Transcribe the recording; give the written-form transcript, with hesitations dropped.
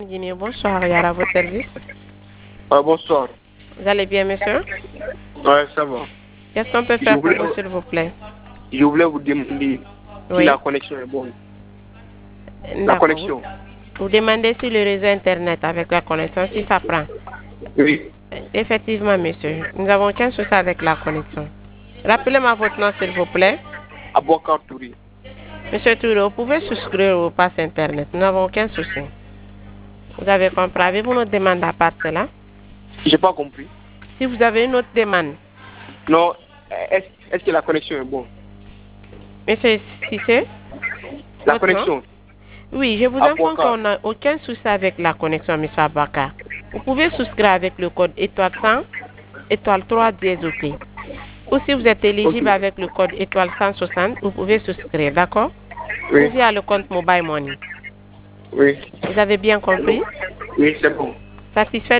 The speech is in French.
Guinée, bonsoir, Yara, à votre service. Bonsoir. Vous allez bien, monsieur? Ouais, ça va. Qu'est-ce qu'on peut faire pour vous, s'il vous plaît? Je voulais vous demander si Oui. la connexion est bonne. La D'accord. connexion. Vous demandez si le réseau Internet avec la connexion, si ça prend. Oui. Effectivement, monsieur, nous n'avons aucun souci avec la connexion. Rappelez-moi votre nom, s'il vous plaît. Abouakar Touré. Monsieur Touré, vous pouvez souscrire au pass Internet. Nous n'avons aucun souci. Vous avez compris? Avez-vous une autre demande à part cela? J'ai pas compris. Si vous avez une autre demande. Non, est-ce que la connexion est bonne? Monsieur Cissé? La Votre nom? connexion. Oui, je vous informe Abouakar. qu'on n'a aucun souci avec la connexion, monsieur Abaka. Vous pouvez souscrire avec le code étoile 100, étoile 3 dièse OK. Ou si vous êtes éligible Ok. avec le code étoile 160, vous pouvez souscrire, d'accord? Oui. Ou via le compte Mobile Money. Oui. Vous avez bien compris? Oui, c'est bon. Satisfait